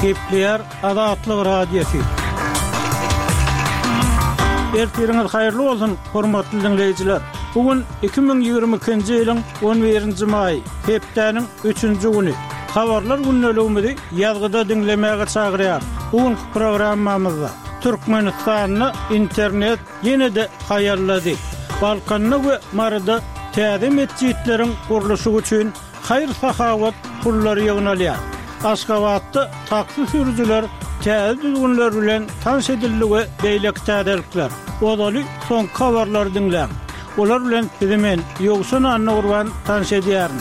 Gepler Azatlyk Radiosu. Ertiriniz hayırlı olsun, hormatly dinleyijiler. Bugün 2022-nji ýylyň 11-nji maý, hepdeniň 3-nji güni. Habarlar günnäligimizi ýazgyda dinlemäge çagyrýar. Bugün programmamyzda Türkmenistanyny internet ýene-de haýallady. Balkanyny we Marada täze mescitleriň gurulşy üçin hayır sahawat pullary ýygnalýar. Aşgabatda taksi sürücüler täze düzgünler bilen tanış edildi we beýlek täzelikler. Odaly son habarlar dinlän. Olar bilen bizimen ýogsun anna urban tanış edýärmi?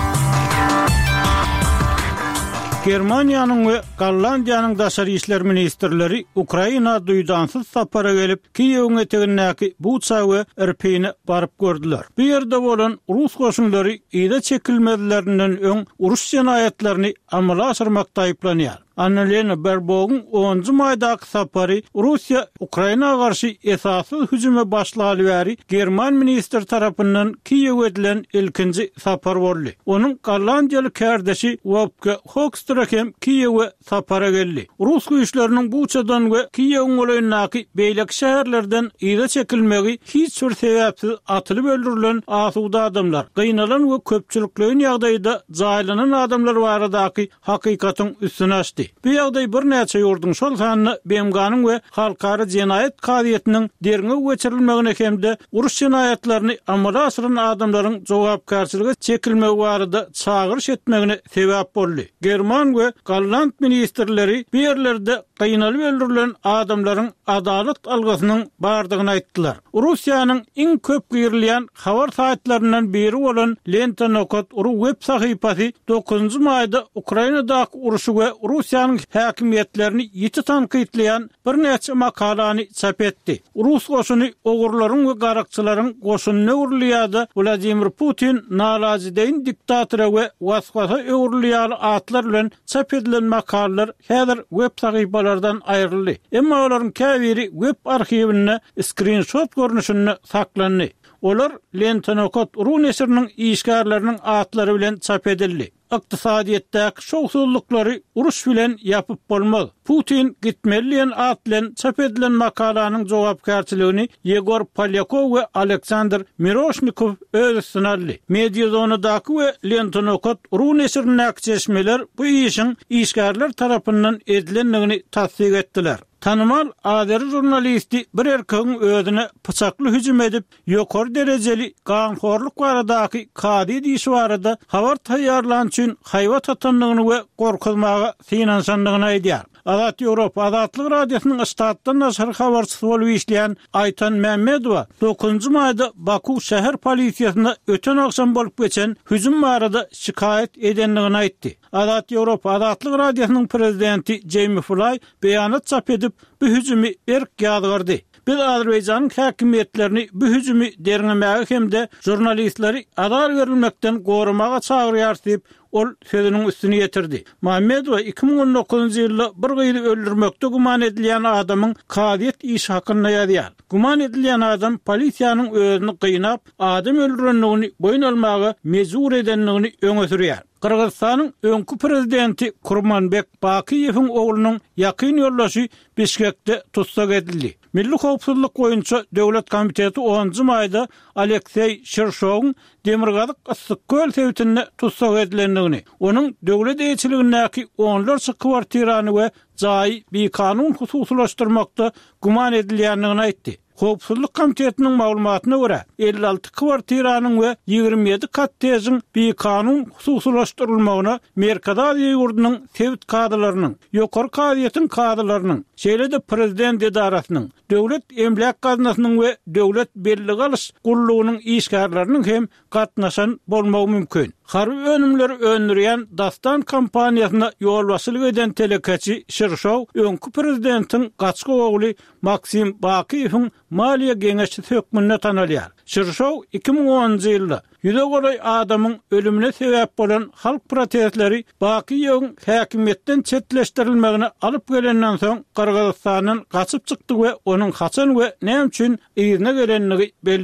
Germaniýanyň we Gollandiýanyň daşary işler ministrleri Ukraina duýdansız sapara gelip Kiýewiň etegindäki Buça we Irpini baryp gördüler. Bu ýerde bolan Rus goşunlary ýa-da çekilmezlerinden öň uruş jenaýatlaryny amala aşyrmakda aýplanýar. Annalena Baerbock'un 10-njy maýdaky sapary Russiýa Ukrainaga garşy esasy hüjüme başlaly bäri German minister tarapyndan Kiýewe edilen ilkinji sapar boldy. Onuň Gollandiýaly kärdeşi Wopke Hoekstra hem Kiýewe sapara geldi. Rus güýçleriniň Buçadan we Kiýewiň olaýyndaky beýlek şäherlerden ýa-da çekilmegi hiç bir sebäpsiz atylyp öldürilen asuda adamlar, gıynalan we köpçüliklerin ýagdaýynda jaýlanan adamlar baradaky hakykatyň üstüne açdy. Bu ýagdaý bir näçe ýurdun şol sanyny BMG'nyň we halkary jenaýat kadiýetiniň derine geçirilmegine hemde uruş jenaýatlaryny amala aşyran adamlaryň jogapkärçiligi çekilmegi barada çagyryş etmegine sebäp boldy. German we Golland ministrleri bir ýerlerde gıynalyp öldürilen adamlaryň adalet algysynyň bardygyny aýtdylar. Russiýanyň iň köp girilýän habar saýtlarynyň biri bolan Lenta Nokot web sahypasy 9-njy maýda Ukrainadaky uruşy we Russiýanyň häkimiýetlerini ýiti tanqidleýän bir näçe makalany çap etdi. Rus goşuny ogurlaryň we garakçylaryň goşunyna urulýardy. Vladimir Putin nalazideýin diktatory we waswasa öwrülýär atlar bilen çap edilen makalalar häzir web sahypalardan aýryldy. Emma olaryň käbiri web arhiwine screenshot görnüşinde saklandy. Olar Lenta Nokot nesiriniň işgärleriniň atlary bilen çap edildi. Iqtisadiýetdäki şowsuzlyklary uruş bilen ýapyp bolmaz. Putin gitmeliýän at bilen çap edilen makalanyň jogapkärçiligini Yegor Polyakov we Aleksandr Miroshnikov öz üstüne aldy. Mediazonadaky we Lenta Nokot nesiriniň çeşmeler bu işin işgärler tarapyndan edilenligini tasdik etdiler. Tanımal Azeri jurnalisti bir erkeğin özüne pıçaklı hücum edip ýokary derejeli gaňhorluk baradaky kadi diýişi barada habar taýýarlan üçin haýwat atanlygyny we gorkuzmagy finansanlygyny aýdýar. Azat Ýewropa Azatlyk Radiosynyň Istatdan naşary habarçysy bolup işleýän Aytan Mehmedowa 9-njy maýda Baku şäher polisiýasyna öten akşam bolup geçen hüjüm barada şikayet edenligini aýtdy. Azat Ýewropa Azatlyk Radiosynyň prezidenti Jamie Fly beýanat çap edip bu hüjümi erk ýazgyrdy. Biz Azerbaýjanyň häkimiýetlerini bu hüjümi dernemäge hemde jurnalistleri adar berilmekden gorumaga çagyrýar diýip ol sözüniň üstüne ýetirdi. Mehmedowa 2019-njy ýylda bir gyýdy öldürmekde guman edilýän adamyň kadiýet işi hakyna ýazýar. Guman edilýän adam polisiýanyň özüni gynap, adam öldürenligini boyun almagy mejbur edenligini öňe sürýär. Kırgızstanyň öňkü prezidenti Kurmanbek Bakiýewiň oglunyň ýakyn ýoldaşy Bişkekde tutsak edildi. Milli Howpsuzlyk boýunça Döwlet Komiteti 10-njy maýda Aleksey Shershowyň Demirgazyk Yssyk-Göl sewtine tutsak edilenligini, onuň döwlet eýçiligindäki onlarça kwartirany we jaý bekanun hususlaşdyrmakda guman edilýänligini aýtdy. Howpsuzlyk Komitetiniň maglumatyna görä 56 kwartiranyň we 27 kattejiň bekanun hususlaşdyrylmagyna Merkadaziýa ýurdunyň sewt kadrlarynyň, ýokary kadiýetiň kadrlarynyň, şeýle-de prezident edarasynyň, döwlet emlak gaznasynyň we döwlet belli alyş gurulugynyň işgärleriniň hem gatnaşan bolmagy mümkin. Harby önümleri öndürýän Dastan kampaniýasyna ýolbaşçylyk eden telekeçi Shershow öňkü prezidentiň gaçky ogly Maksim Bakiýewiň maliýe geňeşçi hökmüne tanalýar. Shershow 2010-njy ýylda ýüze goraý adamyň ölümine sebäp bolan halk protestleri Bakiýewiň häkimiýetden çetleşdirilmegine alyp gelenden soň Kyrgyzstanyň gaçyp çykdy we onuň haçan we näme üçin ýerine gelenligi belli